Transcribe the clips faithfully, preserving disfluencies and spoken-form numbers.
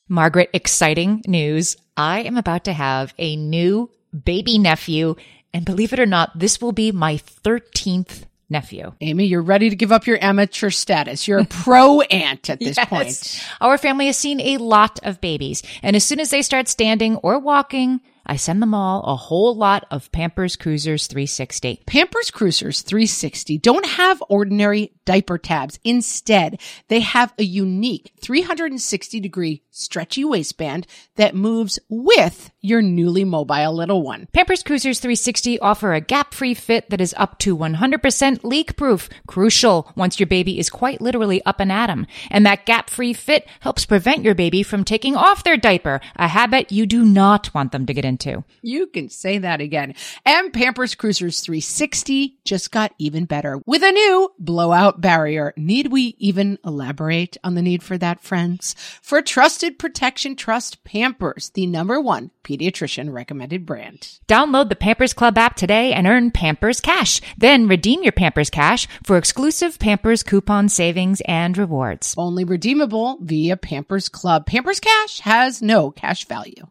Margaret, exciting news. I am about to have a new baby nephew, and believe it or not, this will be my thirteenth nephew. Amy, you're ready to give up your amateur status. You're a pro aunt at this Yes. point. Our family has seen a lot of babies, and as soon as they start standing or walking, I send them all a whole lot of Pampers Cruisers three sixty. Pampers Cruisers three sixty don't have ordinary diaper tabs. Instead, they have a unique three hundred sixty degree stretchy waistband that moves with your newly mobile little one. Pampers Cruisers three sixty offer a gap-free fit that is up to one hundred percent leak-proof, crucial once your baby is quite literally up and at 'em. And that gap-free fit helps prevent your baby from taking off their diaper, a habit you do not want them to get into. You can say that again. And Pampers Cruisers three sixty just got even better with a new blowout barrier. Need we even elaborate on the need for that, friends? For trusted protection, trust Pampers, the number one pediatrician recommended brand. Download the Pampers Club app today and earn Pampers Cash. Then redeem your Pampers Cash for exclusive Pampers coupon savings and rewards. Only redeemable via Pampers Club. Pampers Cash has no cash value.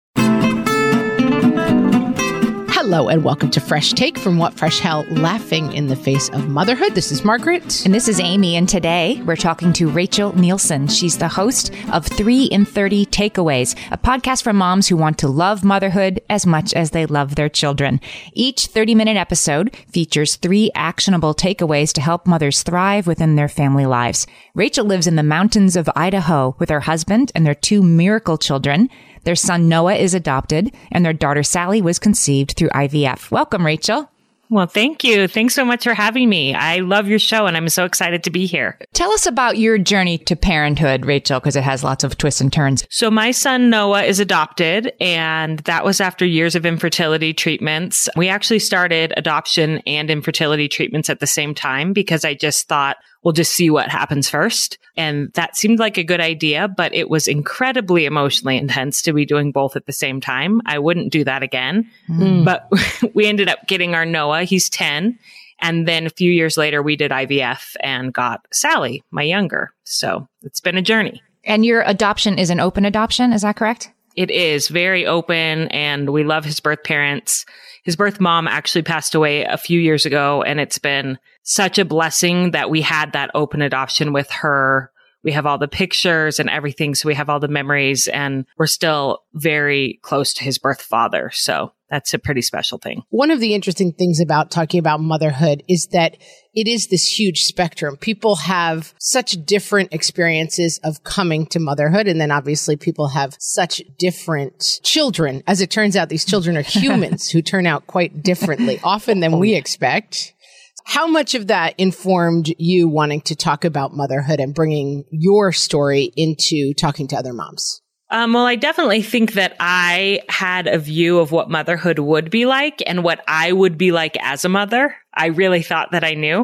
Hello and welcome to Fresh Take from What Fresh Hell, laughing in the face of motherhood. This is Margaret. And this is Amy, and today we're talking to Rachel Nielsen. She's the host of three in thirty Takeaways, a podcast for moms who want to love motherhood as much as they love their children. Each thirty-minute episode features three actionable takeaways to help mothers thrive within their family lives. Rachel lives in the mountains of Idaho with her husband and their two miracle children. Their son Noah is adopted, and their daughter Sally was conceived through I V F. Welcome, Rachel. Well, thank you. Thanks so much for having me. I love your show, and I'm so excited to be here. Tell us about your journey to parenthood, Rachel, because it has lots of twists and turns. So my son Noah is adopted, and that was after years of infertility treatments. We actually started adoption and infertility treatments at the same time because I just thought, we'll just see what happens first. And that seemed like a good idea, but it was incredibly emotionally intense to be doing both at the same time. I wouldn't do that again. Mm. But we ended up getting our Noah. He's ten. And then a few years later, we did I V F and got Sally, my younger. So it's been a journey. And your adoption is an open adoption. Is that correct? It is very open, and we love his birth parents. His birth mom actually passed away a few years ago, and it's been such a blessing that we had that open adoption with her. We have all the pictures and everything, so we have all the memories, and we're still very close to his birth father. So that's a pretty special thing. One of the interesting things about talking about motherhood is that it is this huge spectrum. People have such different experiences of coming to motherhood. And then obviously people have such different children. As it turns out, these children are humans who turn out quite differently, often than we expect. How much of that informed you wanting to talk about motherhood and bringing your story into talking to other moms? Um, well, I definitely think that I had a view of what motherhood would be like and what I would be like as a mother. I really thought that I knew.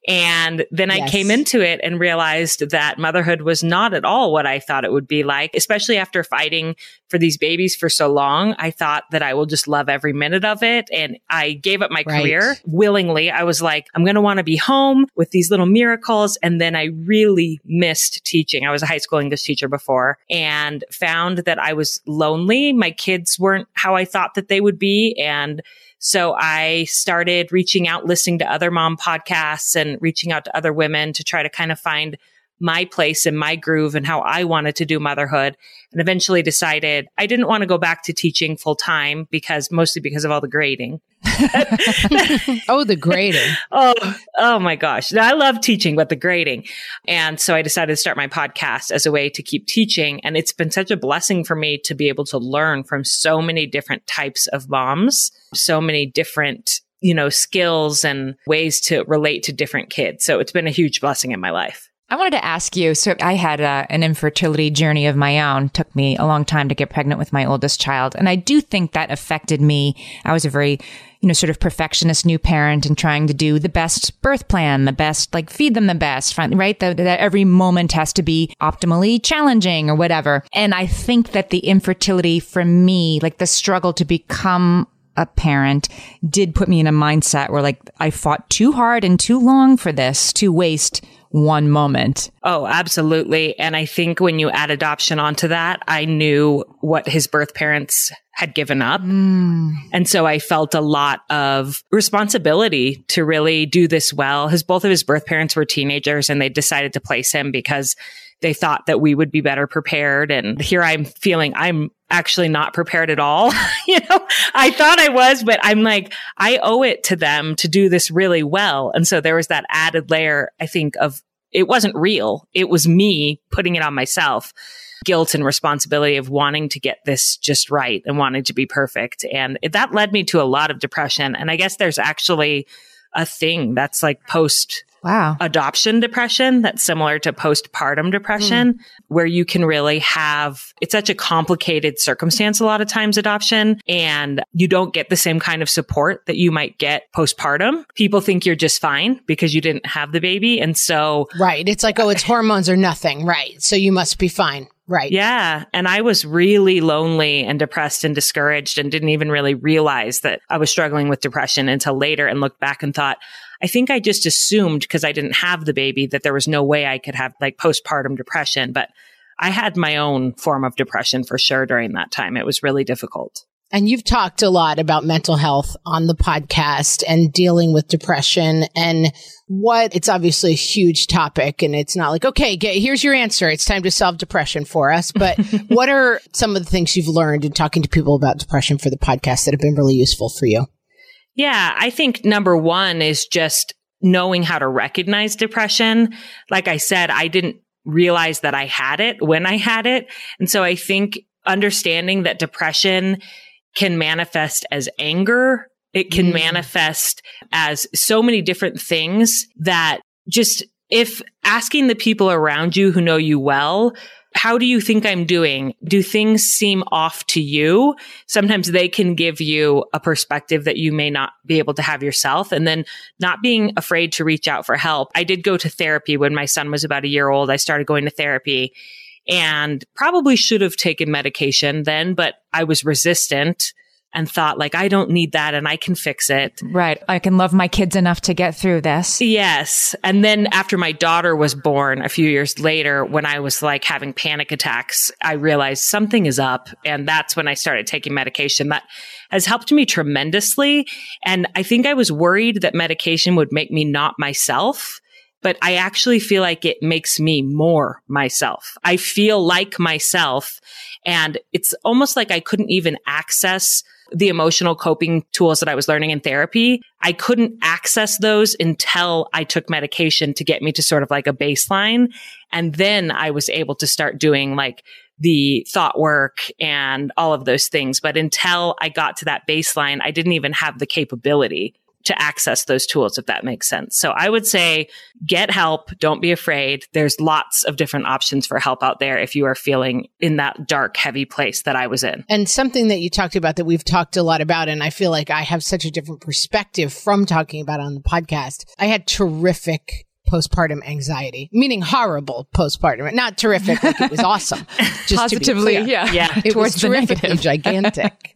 And then yes. I came into it and realized that motherhood was not at all what I thought it would be like, especially after fighting for these babies for so long. I thought that I will just love every minute of it. And I gave up my right. career willingly. I was like, I'm going to want to be home with these little miracles. And then I really missed teaching. I was a high school English teacher before and found that I was lonely. My kids weren't how I thought that they would be. And so I started reaching out, listening to other mom podcasts and reaching out to other women to try to kind of find my place and my groove and how I wanted to do motherhood, and eventually decided I didn't want to go back to teaching full time because mostly because of all the grading. Oh, the grading. oh, oh my gosh. I love teaching, but the grading. And so I decided to start my podcast as a way to keep teaching. And it's been such a blessing for me to be able to learn from so many different types of moms, so many different, you know, skills and ways to relate to different kids. So it's been a huge blessing in my life. I wanted to ask you, so I had a, an infertility journey of my own. It took me a long time to get pregnant with my oldest child. And I do think that affected me. I was a very, you know, sort of perfectionist new parent and trying to do the best birth plan, the best, like feed them the best, right? That, that every moment has to be optimally challenging or whatever. And I think that the infertility for me, like the struggle to become a parent did put me in a mindset where like I fought too hard and too long for this to waste one moment. Oh, absolutely. And I think when you add adoption onto that, I knew what his birth parents had given up. Mm. And so I felt a lot of responsibility to really do this well. His, both of his birth parents were teenagers and they decided to place him because they thought that we would be better prepared. And here I'm feeling I'm actually not prepared at all. You know, I thought I was, but I'm like, I owe it to them to do this really well. And so there was that added layer, I think, of it wasn't real. It was me putting it on myself. Guilt and responsibility of wanting to get this just right and wanting to be perfect. And that led me to a lot of depression. And I guess there's actually a thing that's like post Wow. adoption depression that's similar to postpartum depression, mm. where you can really have, it's such a complicated circumstance a lot of times, adoption, and you don't get the same kind of support that you might get postpartum. People think you're just fine because you didn't have the baby. And so. Right. It's like, oh, it's hormones or nothing. Right. So you must be fine. Right. Yeah. And I was really lonely and depressed and discouraged and didn't even really realize that I was struggling with depression until later and looked back and thought, I think I just assumed because I didn't have the baby that there was no way I could have like postpartum depression. But I had my own form of depression for sure during that time. It was really difficult. And you've talked a lot about mental health on the podcast and dealing with depression and what it's obviously a huge topic. And it's not like, okay, get, here's your answer. It's time to solve depression for us. But what are some of the things you've learned in talking to people about depression for the podcast that have been really useful for you? Yeah, I think number one is just knowing how to recognize depression. Like I said, I didn't realize that I had it when I had it. And so I think understanding that depression can manifest as anger. It can mm. manifest as so many different things that just if asking the people around you who know you well, how do you think I'm doing? Do things seem off to you? Sometimes they can give you a perspective that you may not be able to have yourself. And then not being afraid to reach out for help. I did go to therapy when my son was about a year old. I started going to therapy and probably should have taken medication then, but I was resistant and thought like, I don't need that and I can fix it. Right. I can love my kids enough to get through this. Yes. And then after my daughter was born a few years later, when I was like having panic attacks, I realized something is up. And that's when I started taking medication. That has helped me tremendously. And I think I was worried that medication would make me not myself. But I actually feel like it makes me more myself. I feel like myself. And it's almost like I couldn't even access the emotional coping tools that I was learning in therapy. I couldn't access those until I took medication to get me to sort of like a baseline. And then I was able to start doing like the thought work and all of those things. But until I got to that baseline, I didn't even have the capability to access those tools, if that makes sense. So I would say get help. Don't be afraid. There's lots of different options for help out there if you are feeling in that dark, heavy place that I was in. And something that you talked about that we've talked a lot about, and I feel like I have such a different perspective from talking about on the podcast. I had terrific postpartum anxiety, meaning horrible postpartum, not terrific, like it was awesome. Just Positively, to be clear. yeah. Yeah. It was terrifically gigantic.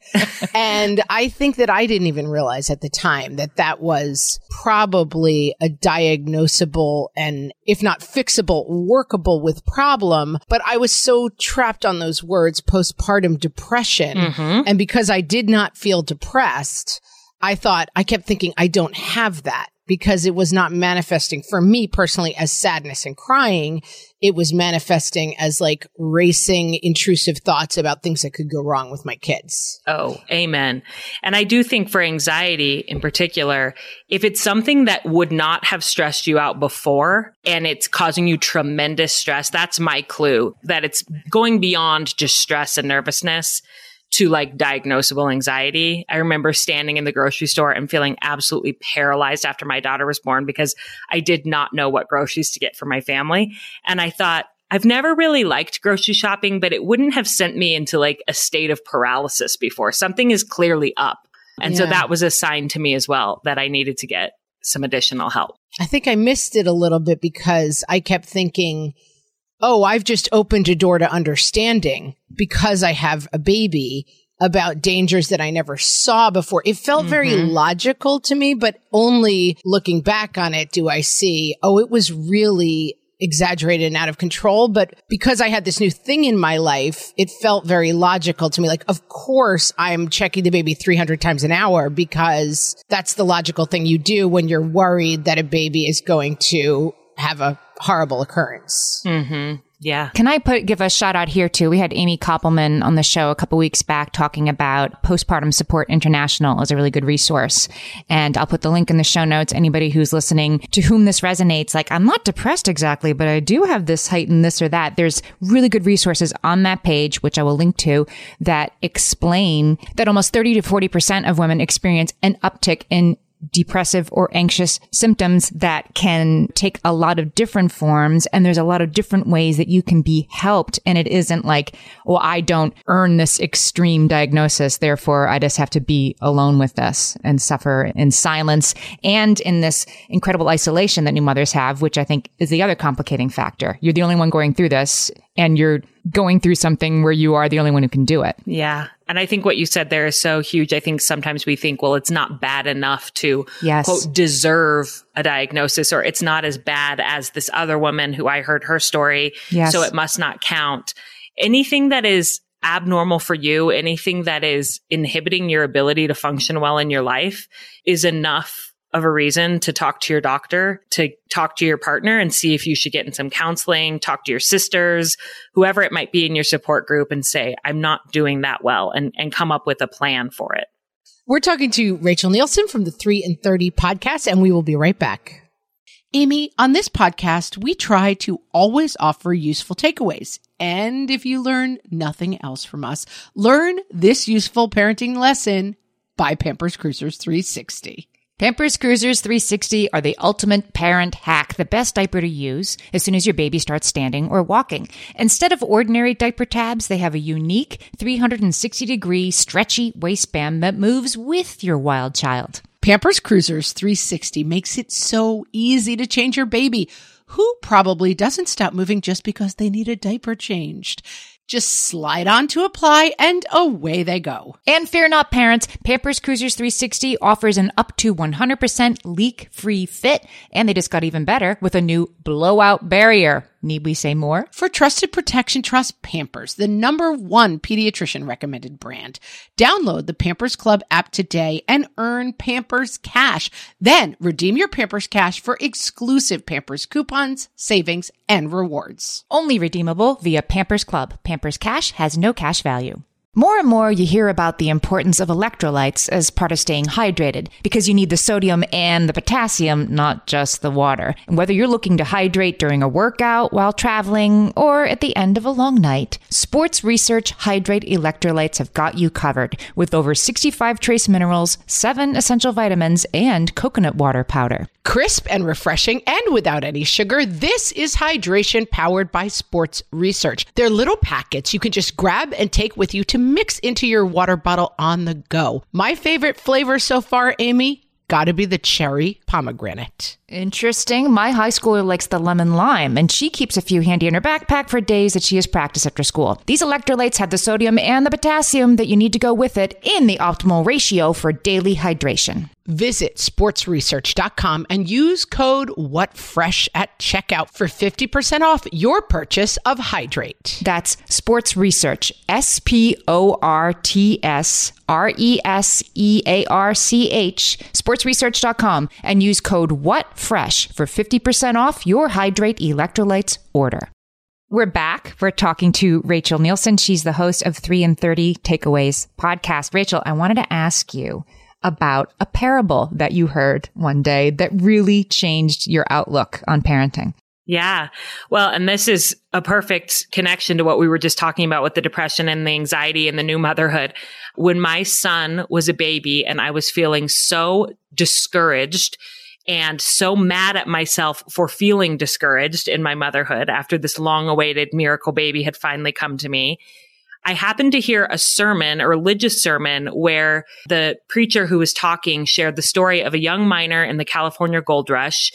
And I think that I didn't even realize at the time that that was probably a diagnosable and if not fixable, workable with problem. But I was so trapped on those words, postpartum depression. Mm-hmm. And because I did not feel depressed, I thought, I kept thinking, I don't have that. Because it was not manifesting for me personally as sadness and crying. It was manifesting as like racing, intrusive thoughts about things that could go wrong with my kids. Oh, amen. And I do think for anxiety in particular, if it's something that would not have stressed you out before and it's causing you tremendous stress, that's my clue that it's going beyond just stress and nervousness to like diagnosable anxiety. I remember standing in the grocery store and feeling absolutely paralyzed after my daughter was born because I did not know what groceries to get for my family. And I thought, I've never really liked grocery shopping, but it wouldn't have sent me into like a state of paralysis before. Something is clearly up. And yeah. so that was a sign to me as well that I needed to get some additional help. I think I missed it a little bit because I kept thinking, oh, I've just opened a door to understanding because I have a baby about dangers that I never saw before. It felt mm-hmm. very logical to me, but only looking back on it do I see, oh, it was really exaggerated and out of control. But because I had this new thing in my life, it felt very logical to me. Like, of course, I'm checking the baby three hundred times an hour because that's the logical thing you do when you're worried that a baby is going to have a horrible occurrence. Mm-hmm. Yeah. Can I put give a shout out here too? We had Amy Koppelman on the show a couple weeks back talking about Postpartum Support International as a really good resource. And I'll put the link in the show notes. Anybody who's listening to whom this resonates, like, I'm not depressed exactly, but I do have this heightened this or that. There's really good resources on that page, which I will link to, that explain that almost thirty to forty percent of women experience an uptick in depressive or anxious symptoms that can take a lot of different forms. And there's a lot of different ways that you can be helped. And it isn't like, well, I don't earn this extreme diagnosis, therefore I just have to be alone with this and suffer in silence and in this incredible isolation that new mothers have, which I think is the other complicating factor. You're the only one going through this, and you're going through something where you are the only one who can do it. Yeah. And I think what you said there is so huge. I think sometimes we think, well, it's not bad enough to, yes. quote, deserve a diagnosis, or it's not as bad as this other woman who I heard her story. Yes. So it must not count. Anything that is abnormal for you, anything that is inhibiting your ability to function well in your life is enough of a reason to talk to your doctor, to talk to your partner and see if you should get in some counseling, talk to your sisters, whoever it might be in your support group, and say, I'm not doing that well, and, and come up with a plan for it. We're talking to Rachel Nielsen from the three in thirty podcast, and we will be right back. Amy, on this podcast, we try to always offer useful takeaways. And if you learn nothing else from us, learn this useful parenting lesson by Pampers Cruisers three sixty. Pampers Cruisers three sixty are the ultimate parent hack, the best diaper to use as soon as your baby starts standing or walking. Instead of ordinary diaper tabs, they have a unique three hundred sixty degree stretchy waistband that moves with your wild child. Pampers Cruisers three sixty makes it so easy to change your baby, who probably doesn't stop moving just because they need a diaper changed. Just slide on to apply and away they go. And fear not, parents, Pampers Cruisers three sixty offers an up to one hundred percent leak-free fit, and they just got even better with a new blowout barrier. Need we say more? For trusted protection, trust Pampers, the number one pediatrician recommended brand. Download the Pampers Club app today and earn Pampers Cash. Then redeem your Pampers Cash for exclusive Pampers coupons, savings, and rewards. Only redeemable via Pampers Club. Pampers Cash has no cash value. More and more you hear about the importance of electrolytes as part of staying hydrated, because you need the sodium and the potassium, not just the water. And whether you're looking to hydrate during a workout, while traveling, or at the end of a long night, Sports Research Hydrate Electrolytes have got you covered with over sixty-five trace minerals, seven essential vitamins, and coconut water powder. Crisp and refreshing and without any sugar, this is hydration powered by Sports Research. They're little packets you can just grab and take with you to mix into your water bottle on the go. My favorite flavor so far, Amy, gotta be the cherry pomegranate. Interesting. My high schooler likes the lemon lime, and she keeps a few handy in her backpack for days that she has practice after school. These electrolytes have the sodium and the potassium that you need to go with it in the optimal ratio for daily hydration. Visit sports research dot com and use code WhatFresh at checkout for fifty percent off your purchase of Hydrate. That's Sports Research, S P O R T S R E S E A R C H, sports research dot com, and use code WhatFresh for fifty percent off your Hydrate electrolytes order. We're back. We're talking to Rachel Nielsen. She's the host of three in thirty Takeaways podcast. Rachel, I wanted to ask you about a parable that you heard one day that really changed your outlook on parenting. Yeah. Well, and this is a perfect connection to what we were just talking about with the depression and the anxiety and the new motherhood. When my son was a baby and I was feeling so discouraged and so mad at myself for feeling discouraged in my motherhood after this long-awaited miracle baby had finally come to me, I happened to hear a sermon, a religious sermon, where the preacher who was talking shared the story of a young miner in the California gold rush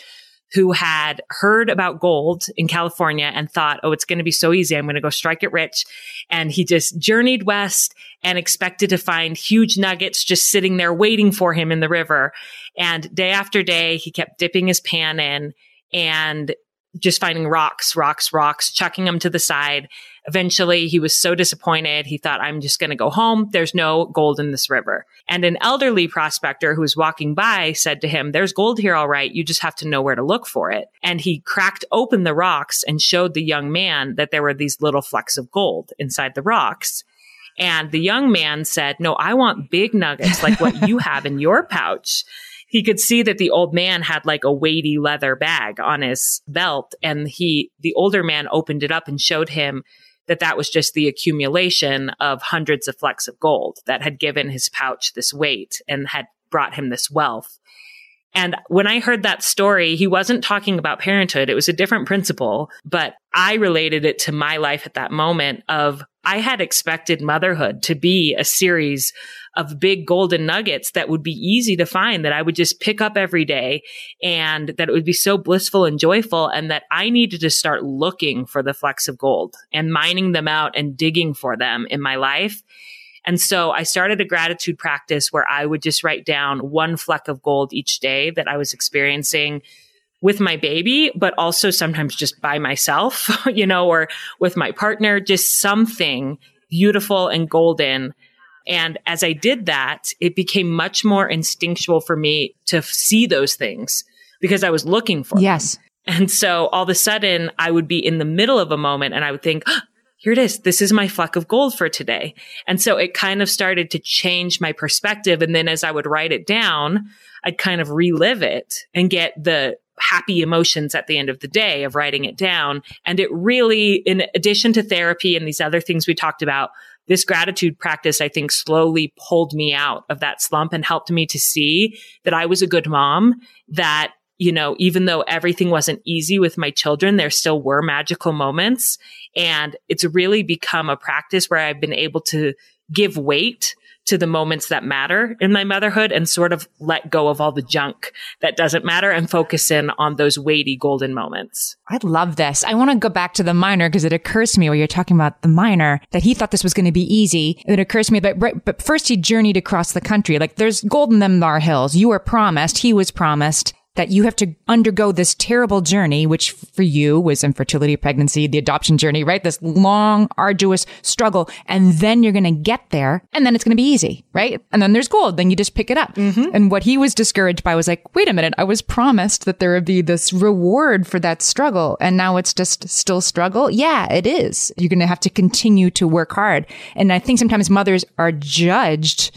who had heard about gold in California and thought, oh, it's going to be so easy. I'm going to go strike it rich. And he just journeyed west and expected to find huge nuggets just sitting there waiting for him in the river. And day after day, he kept dipping his pan in and just finding rocks, rocks, rocks, chucking them to the side. Eventually, he was so disappointed. He thought, I'm just going to go home. There's no gold in this river. And an elderly prospector who was walking by said to him, there's gold here, all right. You just have to know where to look for it. And he cracked open the rocks and showed the young man that there were these little flecks of gold inside the rocks. And the young man said, no, I want big nuggets like what you have in your pouch. He could see that the old man had like a weighty leather bag on his belt. And he, the older man opened it up and showed him that that was just the accumulation of hundreds of flecks of gold that had given his pouch this weight and had brought him this wealth. And when I heard that story, he wasn't talking about parenthood. It was a different principle, but I related it to my life at that moment of I had expected motherhood to be a series of big golden nuggets that would be easy to find, that I would just pick up every day, and that it would be so blissful and joyful, and that I needed to start looking for the flecks of gold and mining them out and digging for them in my life. And so I started a gratitude practice where I would just write down one fleck of gold each day that I was experiencing with my baby, but also sometimes just by myself, you know, or with my partner, just something beautiful and golden. And as I did that, it became much more instinctual for me to see those things because I was looking for yes. them. And so all of a sudden I would be in the middle of a moment and I would think, oh, here it is. This is my fleck of gold for today. And so it kind of started to change my perspective. And then as I would write it down, I'd kind of relive it and get the happy emotions at the end of the day of writing it down. And it really, in addition to therapy and these other things we talked about, this gratitude practice, I think, slowly pulled me out of that slump and helped me to see that I was a good mom, that, you know, even though everything wasn't easy with my children, there still were magical moments. And it's really become a practice where I've been able to give weight to the moments that matter in my motherhood and sort of let go of all the junk that doesn't matter and focus in on those weighty golden moments. I love this. I want to go back to the miner because it occurs to me where you're talking about the miner that he thought this was going to be easy. It occurs to me, but, but first he journeyed across the country. Like there's gold in them Nar Hills. You were promised, he was promised that you have to undergo this terrible journey, which for you was infertility, pregnancy, the adoption journey, right? This long, arduous struggle. And then you're going to get there and then it's going to be easy, right? And then there's gold. Then you just pick it up. Mm-hmm. And what he was discouraged by was like, wait a minute, I was promised that there would be this reward for that struggle. And now it's just still struggle. Yeah, it is. You're going to have to continue to work hard. And I think sometimes mothers are judged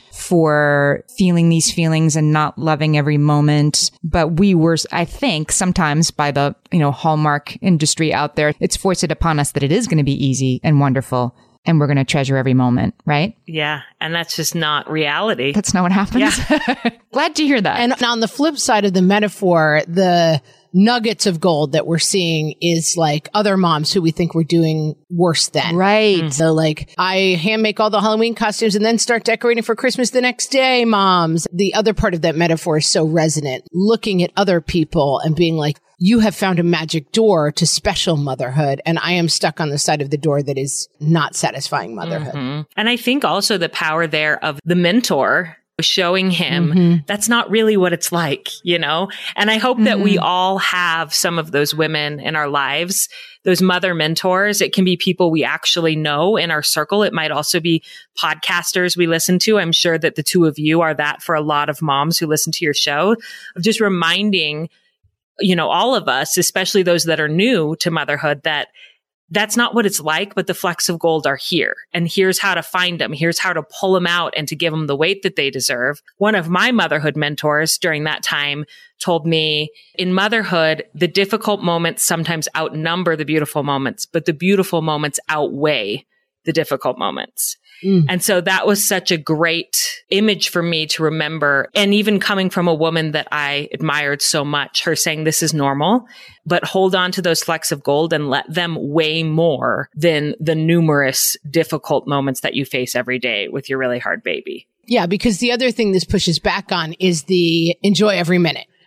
for feeling these feelings and not loving every moment. But we were, I think, sometimes by the, you know, Hallmark industry out there, it's forced upon us that it is going to be easy and wonderful and we're going to treasure every moment, right? Yeah. And that's just not reality. That's not what happens. Yeah. Glad to hear that. And on the flip side of the metaphor, the nuggets of gold that we're seeing is like other moms who we think we're doing worse than. Right. Mm-hmm. So like, I hand make all the Halloween costumes and then start decorating for Christmas the next day, moms. The other part of that metaphor is so resonant. Looking at other people and being like, you have found a magic door to special motherhood, and I am stuck on the side of the door that is not satisfying motherhood. Mm-hmm. And I think also the power there of the mentor showing him mm-hmm. that's not really what it's like, you know? And I hope mm-hmm. that we all have some of those women in our lives, those mother mentors. It can be people we actually know in our circle. It might also be podcasters we listen to. I'm sure that the two of you are that for a lot of moms who listen to your show, of just reminding, you know, all of us, especially those that are new to motherhood, that that's not what it's like, but the flecks of gold are here. And here's how to find them. Here's how to pull them out and to give them the weight that they deserve. One of my motherhood mentors during that time told me, in motherhood, the difficult moments sometimes outnumber the beautiful moments, but the beautiful moments outweigh the difficult moments. Mm. And so that was such a great image for me to remember. And even coming from a woman that I admired so much, her saying this is normal, but hold on to those flecks of gold and let them weigh more than the numerous difficult moments that you face every day with your really hard baby. Yeah, because the other thing this pushes back on is the enjoy every minute.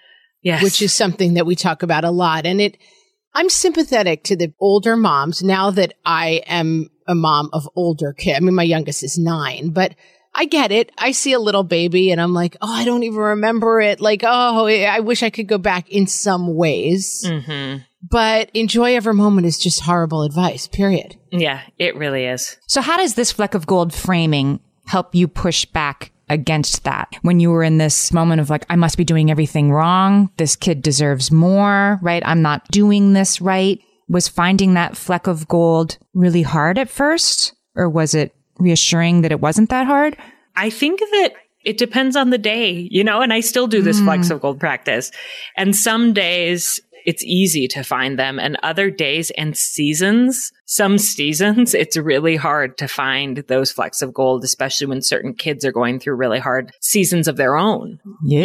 Yes. which is something that we talk about a lot. And it, I'm sympathetic to the older moms now that I am a mom of older kids. I mean, my youngest is nine, but I get it. I see a little baby and I'm like, oh, I don't even remember it. Like, oh, I wish I could go back in some ways. Mm-hmm. But enjoy every moment is just horrible advice, period. Yeah, it really is. So how does this Fleck of Gold framing help you push back against that? When you were in this moment of like, I must be doing everything wrong. This kid deserves more, right? I'm not doing this right. Was finding that Fleck of Gold really hard at first? Or was it reassuring that it wasn't that hard? I think that it depends on the day, you know, and I still do this mm. Flecks of Gold practice. And some days it's easy to find them, and other days and seasons, some seasons, it's really hard to find those Flecks of Gold, especially when certain kids are going through really hard seasons of their own.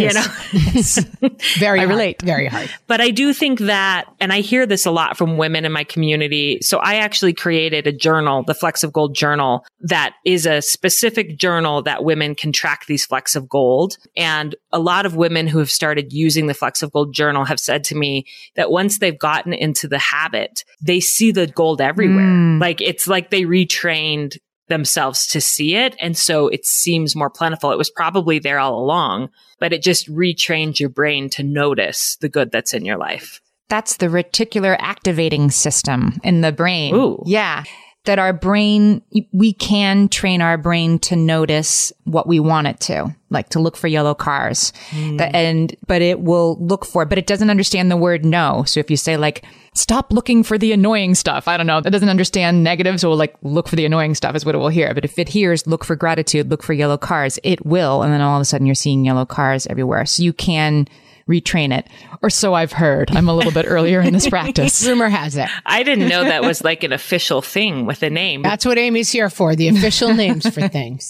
Yes. You know? Very I hard, relate. Very hard. But I do think that, and I hear this a lot from women in my community. So I actually created a journal, the Flecks of Gold journal, that is a specific journal that women can track these Flecks of Gold. And a lot of women who have started using the Flecks of Gold journal have said to me that once they've gotten into the habit, they see the gold everywhere. Mm. Like it's like they retrained themselves to see it. And so it seems more plentiful. It was probably there all along, but it just retrained your brain to notice the good that's in your life. That's the reticular activating system in the brain. Ooh. Yeah. That our brain, we can train our brain to notice what we want it to, like to look for yellow cars. Mm. The, and, but it will look for, but it doesn't understand the word no. So if you say like, stop looking for the annoying stuff, I don't know, it doesn't understand negatives, so like look for the annoying stuff is what it will hear. But if it hears look for gratitude, look for yellow cars, it will. And then all of a sudden you're seeing yellow cars everywhere. So you can retrain it. Or so I've heard. I'm a little bit earlier in this practice. Rumor has it. I didn't know that was like an official thing with a name. That's what Amy's here for, the official names for things.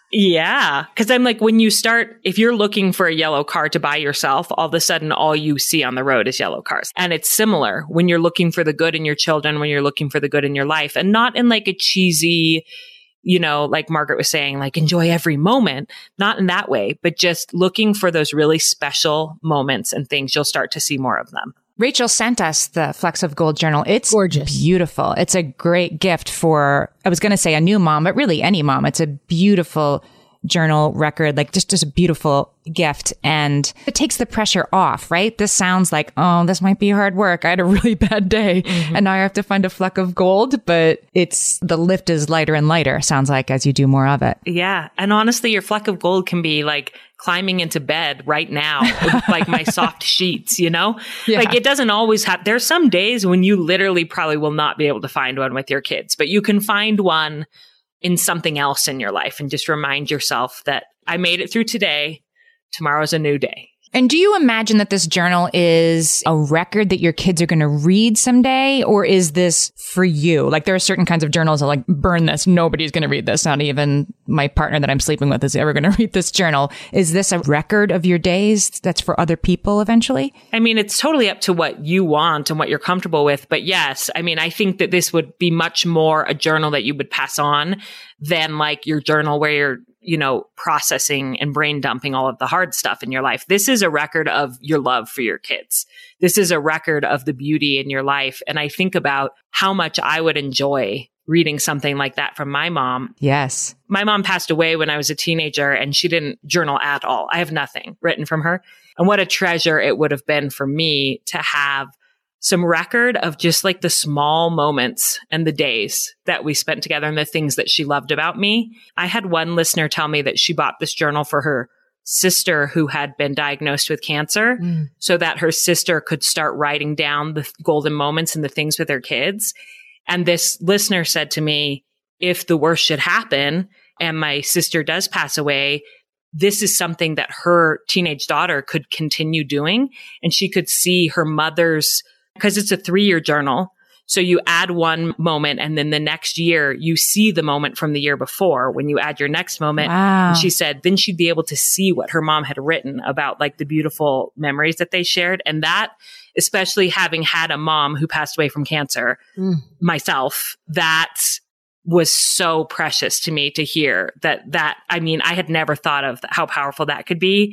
Yeah. Cause I'm like, when you start, if you're looking for a yellow car to buy yourself, all of a sudden all you see on the road is yellow cars. And it's similar when you're looking for the good in your children, when you're looking for the good in your life, and not in like a cheesy, you know, like Margaret was saying, like enjoy every moment, not in that way, but just looking for those really special moments and things, you'll start to see more of them. Rachel sent us the Flecks of Gold journal. It's gorgeous. Beautiful. It's a great gift for, I was going to say a new mom, but really any mom. It's a beautiful journal record, like just, just a beautiful gift. And it takes the pressure off, right? This sounds like, oh, this might be hard work. I had a really bad day mm-hmm. and now I have to find a Fleck of Gold, but it's the lift is lighter and lighter, sounds like, as you do more of it. Yeah. And honestly, your Fleck of Gold can be like climbing into bed right now with like my soft sheets, you know? Yeah. Like it doesn't always have, there's some days when you literally probably will not be able to find one with your kids, but you can find one in something else in your life and just remind yourself that I made it through today. Tomorrow's a new day. And do you imagine that this journal is a record that your kids are going to read someday? Or is this for you? Like there are certain kinds of journals that like, burn this. Nobody's going to read this. Not even my partner that I'm sleeping with is ever going to read this journal. Is this a record of your days that's for other people eventually? I mean, it's totally up to what you want and what you're comfortable with. But yes, I mean, I think that this would be much more a journal that you would pass on than like your journal where you're, you know, processing and brain dumping all of the hard stuff in your life. This is a record of your love for your kids. This is a record of the beauty in your life. And I think about how much I would enjoy reading something like that from my mom. Yes. My mom passed away when I was a teenager and she didn't journal at all. I have nothing written from her. And what a treasure it would have been for me to have some record of just like the small moments and the days that we spent together and the things that she loved about me. I had one listener tell me that she bought this journal for her sister who had been diagnosed with cancer mm. so that her sister could start writing down the golden moments and the things with her kids. And this listener said to me, if the worst should happen and my sister does pass away, this is something that her teenage daughter could continue doing. And she could see her mother's, because it's a three-year journal. So you add one moment and then the next year you see the moment from the year before when you add your next moment. Wow. And she said, then she'd be able to see what her mom had written about like the beautiful memories that they shared. And that, especially having had a mom who passed away from cancer mm. myself, that was so precious to me to hear that, that, I mean, I had never thought of how powerful that could be.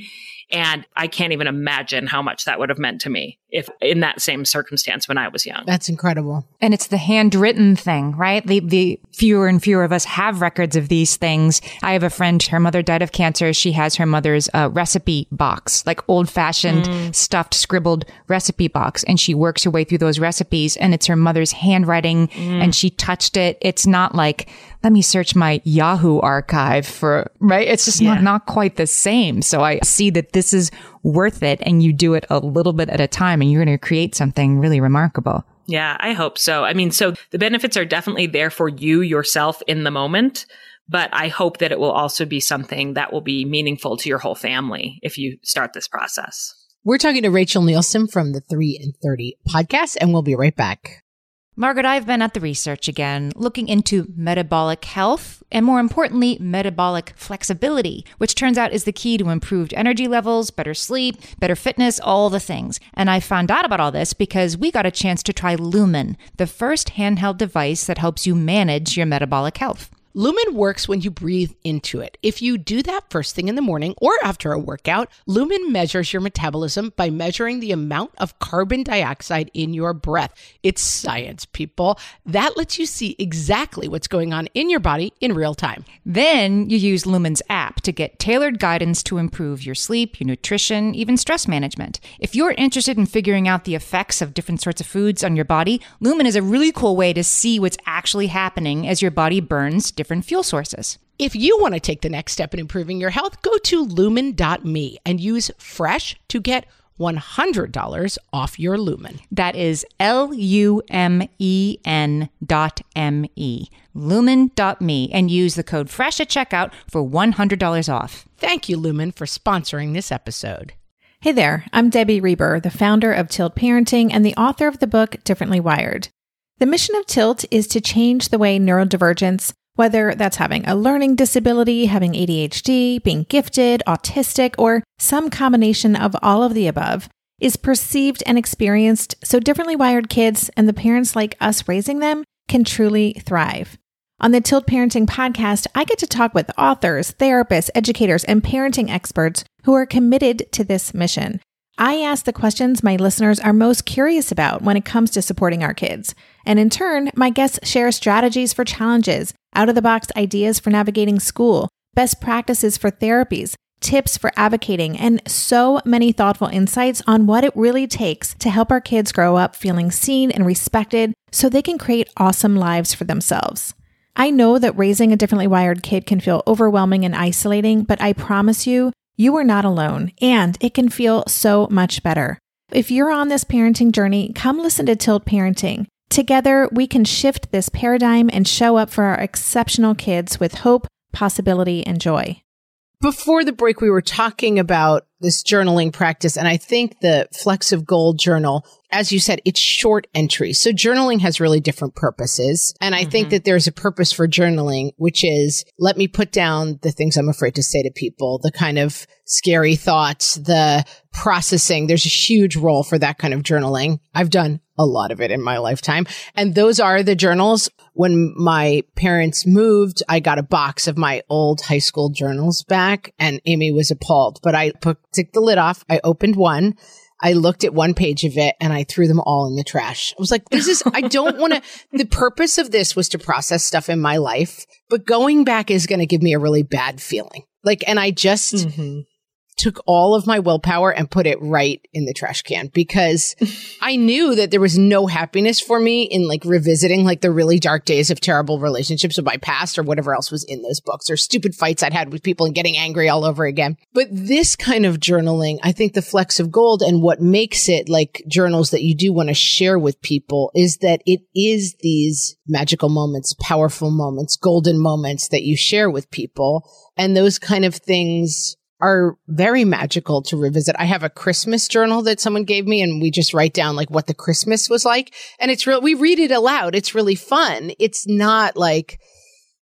And I can't even imagine how much that would have meant to me if in that same circumstance when I was young. That's incredible. And it's the handwritten thing, right? The, the fewer and fewer of us have records of these things. I have a friend, her mother died of cancer. She has her mother's uh, recipe box, like old fashioned mm. stuffed scribbled recipe box. And she works her way through those recipes and it's her mother's handwriting mm. and she touched it. It's not like, let me search my Yahoo archive for, right? It's just yeah. not, not quite the same. So I see that this is worth it and you do it a little bit at a time and you're going to create something really remarkable. Yeah, I hope so. I mean, so the benefits are definitely there for you yourself in the moment, but I hope that it will also be something that will be meaningful to your whole family if you start this process. We're talking to Rachel Nielsen from the three in thirty podcast, and we'll be right back. Margaret, I've been at the research again, looking into metabolic health and more importantly, metabolic flexibility, which turns out is the key to improved energy levels, better sleep, better fitness, all the things. And I found out about all this because we got a chance to try Lumen, the first handheld device that helps you manage your metabolic health. Lumen works when you breathe into it. If you do that first thing in the morning or after a workout, Lumen measures your metabolism by measuring the amount of carbon dioxide in your breath. It's science, people. That lets you see exactly what's going on in your body in real time. Then you use Lumen's app to get tailored guidance to improve your sleep, your nutrition, even stress management. If you're interested in figuring out the effects of different sorts of foods on your body, Lumen is a really cool way to see what's actually happening as your body burns different fuel sources. If you want to take the next step in improving your health, go to lumen dot me and use FRESH to get one hundred dollars off your Lumen. That is L U M E N dot M E. lumen dot me and use the code FRESH at checkout for one hundred dollars off. Thank you, Lumen, for sponsoring this episode. Hey there, I'm Debbie Reber, the founder of Tilt Parenting and the author of the book Differently Wired. The mission of Tilt is to change the way neurodivergence, whether that's having a learning disability, having A D H D, being gifted, autistic, or some combination of all of the above, is perceived and experienced so differently wired kids and the parents like us raising them can truly thrive. On the Tilt Parenting podcast, I get to talk with authors, therapists, educators, and parenting experts who are committed to this mission. I ask the questions my listeners are most curious about when it comes to supporting our kids. And in turn, my guests share strategies for challenges, out-of-the-box ideas for navigating school, best practices for therapies, tips for advocating, and so many thoughtful insights on what it really takes to help our kids grow up feeling seen and respected so they can create awesome lives for themselves. I know that raising a differently wired kid can feel overwhelming and isolating, but I promise you, you are not alone, and it can feel so much better. If you're on this parenting journey, come listen to Tilt Parenting. Together, we can shift this paradigm and show up for our exceptional kids with hope, possibility, and joy. Before the break, we were talking about this journaling practice, and I think the Flecks of Gold journal, as you said, it's short entries. So journaling has really different purposes. And I mm-hmm. think that there's a purpose for journaling, which is let me put down the things I'm afraid to say to people, the kind of scary thoughts, the processing. There's a huge role for that kind of journaling. I've done a lot of it in my lifetime. And those are the journals. When my parents moved, I got a box of my old high school journals back, and Amy was appalled. But I put, took the lid off. I opened one. I looked at one page of it and I threw them all in the trash. I was like, this is, I don't want to, the purpose of this was to process stuff in my life, but going back is going to give me a really bad feeling. Like, and I just mm-hmm. took all of my willpower and put it right in the trash can because I knew that there was no happiness for me in like revisiting like the really dark days of terrible relationships with my past or whatever else was in those books or stupid fights I'd had with people and getting angry all over again. But this kind of journaling, I think the Flecks of Gold and what makes it like journals that you do want to share with people is that it is these magical moments, powerful moments, golden moments that you share with people. And those kind of things are very magical to revisit. I have a Christmas journal that someone gave me and we just write down like what the Christmas was like. And it's real. We read it aloud. It's really fun. It's not like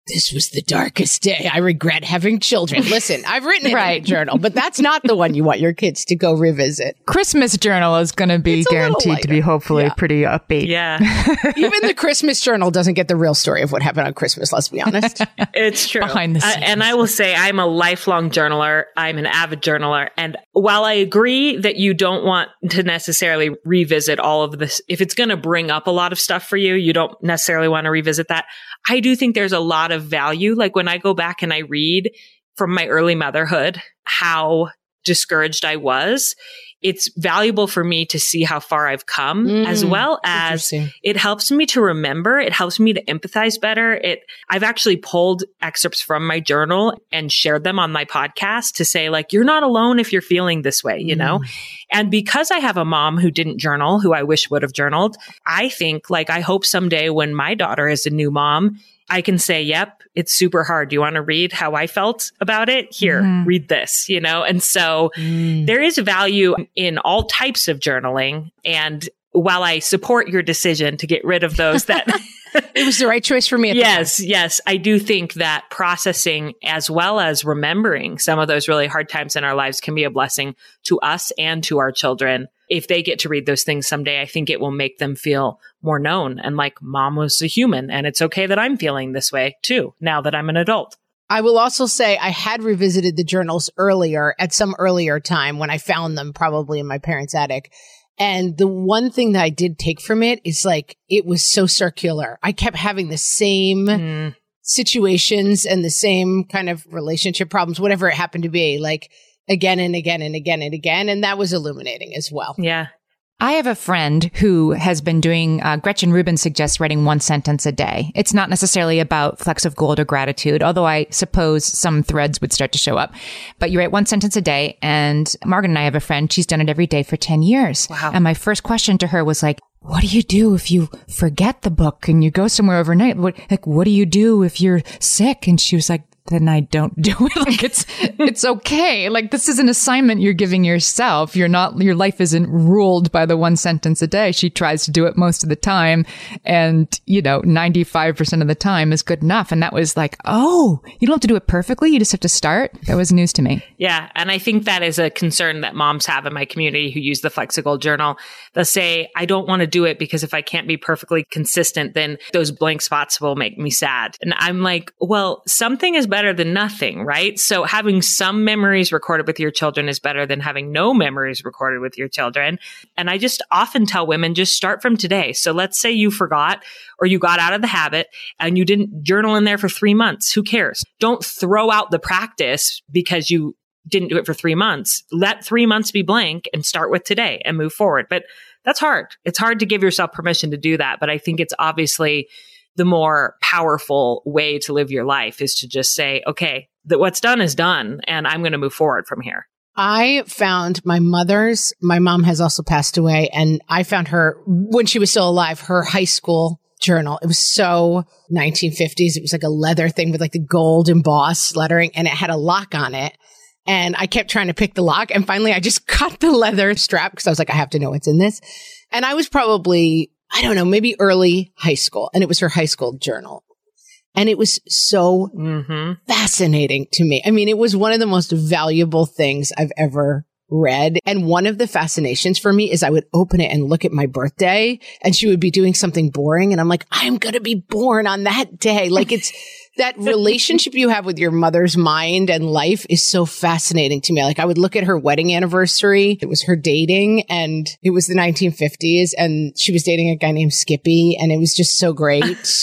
this was the darkest day. I regret having children. Listen, I've written it right. in a journal, but that's not the one you want your kids to go revisit. Christmas journal is going to be guaranteed to be hopefully yeah. pretty upbeat. Yeah. Even the Christmas journal doesn't get the real story of what happened on Christmas, let's be honest. It's true. Behind the scenes. I, and I will say I'm a lifelong journaler. I'm an avid journaler. And while I agree that you don't want to necessarily revisit all of this, if it's going to bring up a lot of stuff for you, you don't necessarily want to revisit that. I do think there's a lot of value. Like when I go back and I read from my early motherhood, how discouraged I was, it's valuable for me to see how far I've come, mm, as well as it helps me to remember. It helps me to empathize better. It, I've actually pulled excerpts from my journal and shared them on my podcast to say, like, you're not alone if you're feeling this way, you mm. know? And because I have a mom who didn't journal, who I wish would have journaled, I think, like, I hope someday when my daughter is a new mom, I can say, yep, it's super hard. Do you want to read how I felt about it? Here, mm-hmm. read this, you know? And so mm. there is value in all types of journaling. And while I support your decision to get rid of those that... It was the right choice for me. At yes, the time. yes. I do think that processing as well as remembering some of those really hard times in our lives can be a blessing to us and to our children. If they get to read those things someday, I think it will make them feel more known and like mom was a human. And it's okay that I'm feeling this way too, now that I'm an adult. I will also say I had revisited the journals earlier at some earlier time when I found them, probably in my parents' attic. And the one thing that I did take from it is like, it was so circular. I kept having the same mm. situations and the same kind of relationship problems, whatever it happened to be, like again and again and again and again. And that was illuminating as well. Yeah. I have a friend who has been doing, uh, Gretchen Rubin suggests writing one sentence a day. It's not necessarily about flecks of gold or gratitude, although I suppose some threads would start to show up. But you write one sentence a day, and Margaret and I have a friend, she's done it every day for ten years. Wow. And my first question to her was like, what do you do if you forget the book and you go somewhere overnight? What, like, what do you do if you're sick? And she was like, then I don't do it. Like it's, it's okay. Like this is an assignment you're giving yourself. You're not, your life isn't ruled by the one sentence a day. She tries to do it most of the time. And, you know, ninety-five percent of the time is good enough. And that was like, oh, you don't have to do it perfectly. You just have to start. That was news to me. Yeah. And I think that is a concern that moms have in my community who use the Flecks of Gold journal. They'll say, I don't want to do it because if I can't be perfectly consistent, then those blank spots will make me sad. And I'm like, well, something is better than nothing, right? So having some memories recorded with your children is better than having no memories recorded with your children. And I just often tell women, just start from today. So let's say you forgot or you got out of the habit and you didn't journal in there for three months. Who cares? Don't throw out the practice because you didn't do it for three months. Let three months be blank and start with today and move forward. But that's hard. It's hard to give yourself permission to do that. But I think it's obviously the more powerful way to live your life is to just say, okay, that what's done is done, and I'm going to move forward from here. I found my mother's, my mom has also passed away, and I found her, when she was still alive, her high school journal. It was so nineteen fifties. It was like a leather thing with like the gold embossed lettering, and it had a lock on it. And I kept trying to pick the lock, and finally I just cut the leather strap because I was like, I have to know what's in this. And I was probably, I don't know, maybe early high school. And it was her high school journal. And it was so mm-hmm. fascinating to me. I mean, it was one of the most valuable things I've ever read. And one of the fascinations for me is I would open it and look at my birthday and she would be doing something boring. And I'm like, I'm going to be born on that day. Like it's that relationship you have with your mother's mind and life is so fascinating to me. Like I would look at her wedding anniversary. It was her dating and it was the nineteen fifties and she was dating a guy named Skippy. And it was just so great.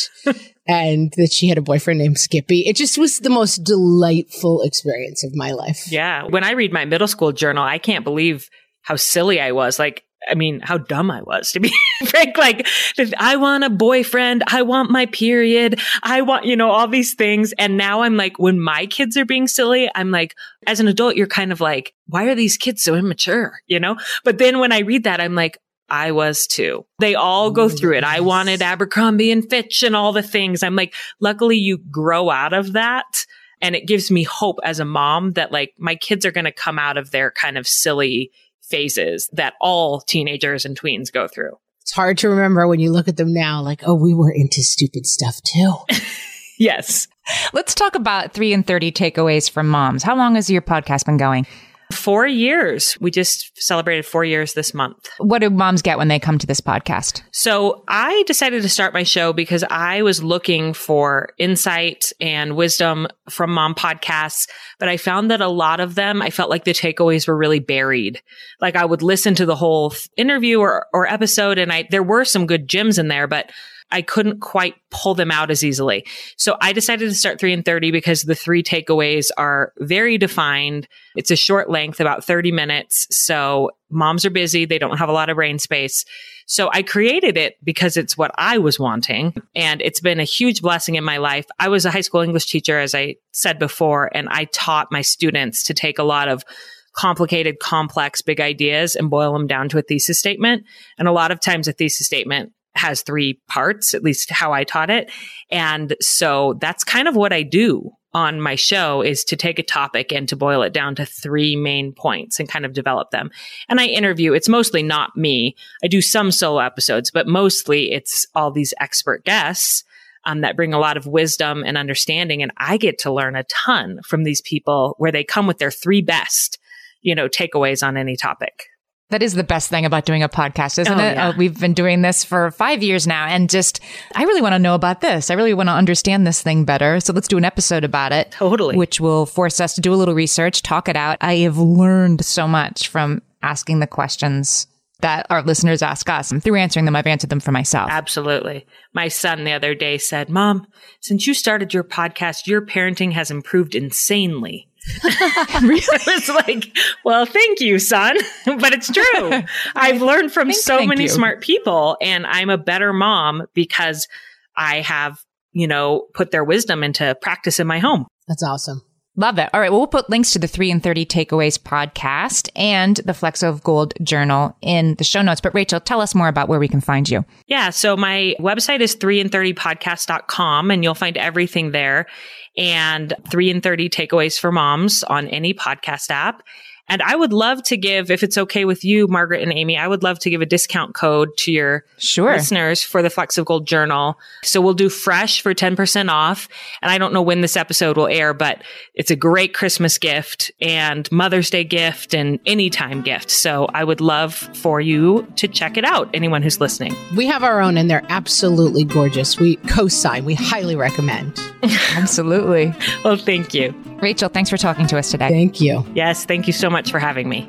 And that she had a boyfriend named Skippy. It just was the most delightful experience of my life. Yeah. When I read my middle school journal, I can't believe how silly I was. Like, I mean, how dumb I was, to be frank. Like, I want a boyfriend. I want my period. I want, you know, all these things. And now I'm like, when my kids are being silly, I'm like, as an adult, you're kind of like, why are these kids so immature? You know? But then when I read that, I'm like, I was too. They all go through it. I wanted Abercrombie and Fitch and all the things. I'm like, luckily you grow out of that. And it gives me hope as a mom that like my kids are going to come out of their kind of silly phases that all teenagers and tweens go through. It's hard to remember when you look at them now, like, oh, we were into stupid stuff too. Yes. Let's talk about three and thirty takeaways from moms. How long has your podcast been going? Four years. We just celebrated four years this month. What do moms get when they come to this podcast? So I decided to start my show because I was looking for insight and wisdom from mom podcasts, but I found that a lot of them, I felt like the takeaways were really buried. Like I would listen to the whole interview or, or episode, and I, there were some good gems in there, but I couldn't quite pull them out as easily. So I decided to start three and thirty because the three takeaways are very defined. It's a short length, about thirty minutes. So moms are busy. They don't have a lot of brain space. So I created it because it's what I was wanting. And it's been a huge blessing in my life. I was a high school English teacher, as I said before, and I taught my students to take a lot of complicated, complex, big ideas and boil them down to a thesis statement. And a lot of times a thesis statement has three parts, at least how I taught it. And so that's kind of what I do on my show, is to take a topic and to boil it down to three main points and kind of develop them. And I interview, it's mostly not me. I do some solo episodes, but mostly it's all these expert guests um, that bring a lot of wisdom and understanding. And I get to learn a ton from these people where they come with their three best, you know, takeaways on any topic. That is the best thing about doing a podcast, isn't oh, it? Yeah. Uh, we've been doing this for five years now, and just, I really want to know about this. I really want to understand this thing better. So let's do an episode about it. Totally. Which will force us to do a little research, talk it out. I have learned so much from asking the questions that our listeners ask us. And through answering them, I've answered them for myself. Absolutely. My son the other day said, "Mom, since you started your podcast, your parenting has improved insanely." Really? I was like, well, thank you, son. But it's true. I've learned from Thank, so thank many you. smart people, and I'm a better mom because I have, you know, put their wisdom into practice in my home. That's awesome. Love that. All right. Well, we'll put links to the three and thirty Takeaways podcast and the Flecks of Gold journal in the show notes. But Rachel, tell us more about where we can find you. Yeah. So my website is three and thirty podcast dot com, and you'll find everything there. And three and thirty Takeaways for Moms on any podcast app. And I would love to give, if it's okay with you, Margaret and Amy, I would love to give a discount code to your Sure. listeners for the Flecks of Gold journal. So we'll do fresh for ten percent off. And I don't know when this episode will air, but it's a great Christmas gift and Mother's Day gift and anytime gift. So I would love for you to check it out, anyone who's listening. We have our own and they're absolutely gorgeous. We co-sign. We highly recommend. Absolutely. Well, thank you. Rachel, thanks for talking to us today. Thank you. Yes, thank you so much for having me.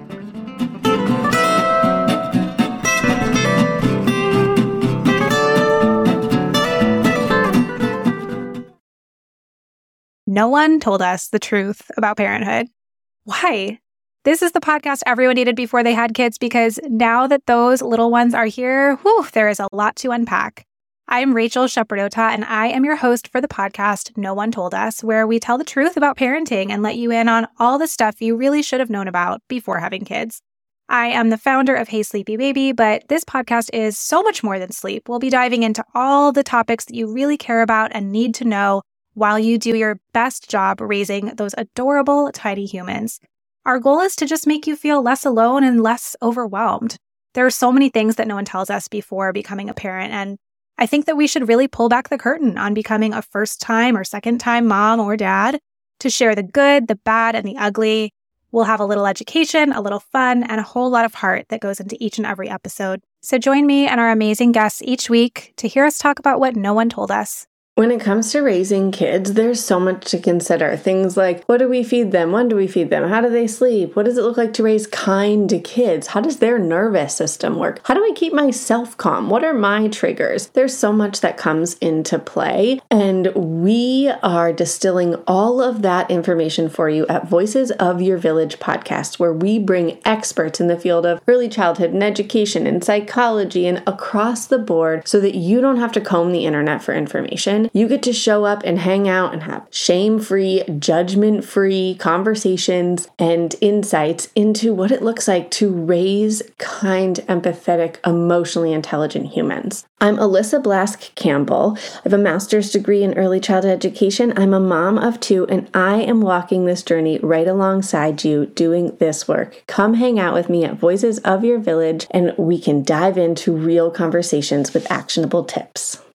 No one told us the truth about parenthood. Why? This is the podcast everyone needed before they had kids, because now that those little ones are here, whew, there is a lot to unpack. I'm Rachel Shepardota, and I am your host for the podcast No One Told Us, where we tell the truth about parenting and let you in on all the stuff you really should have known about before having kids. I am the founder of Hey Sleepy Baby, but this podcast is so much more than sleep. We'll be diving into all the topics that you really care about and need to know while you do your best job raising those adorable tiny humans. Our goal is to just make you feel less alone and less overwhelmed. There are so many things that no one tells us before becoming a parent, and I think that we should really pull back the curtain on becoming a first-time or second-time mom or dad to share the good, the bad, and the ugly. We'll have a little education, a little fun, and a whole lot of heart that goes into each and every episode. So join me and our amazing guests each week to hear us talk about what no one told us. When it comes to raising kids, there's so much to consider. Things like, what do we feed them? When do we feed them? How do they sleep? What does it look like to raise kind kids? How does their nervous system work? How do I keep myself calm? What are my triggers? There's so much that comes into play, and we are distilling all of that information for you at Voices of Your Village podcast, where we bring experts in the field of early childhood and education and psychology and across the board so that you don't have to comb the internet for information. You get to show up and hang out and have shame-free, judgment-free conversations and insights into what it looks like to raise kind, empathetic, emotionally intelligent humans. I'm Alyssa Blask Campbell. I have a master's degree in early childhood education. I'm a mom of two, and I am walking this journey right alongside you doing this work. Come hang out with me at Voices of Your Village, and we can dive into real conversations with actionable tips.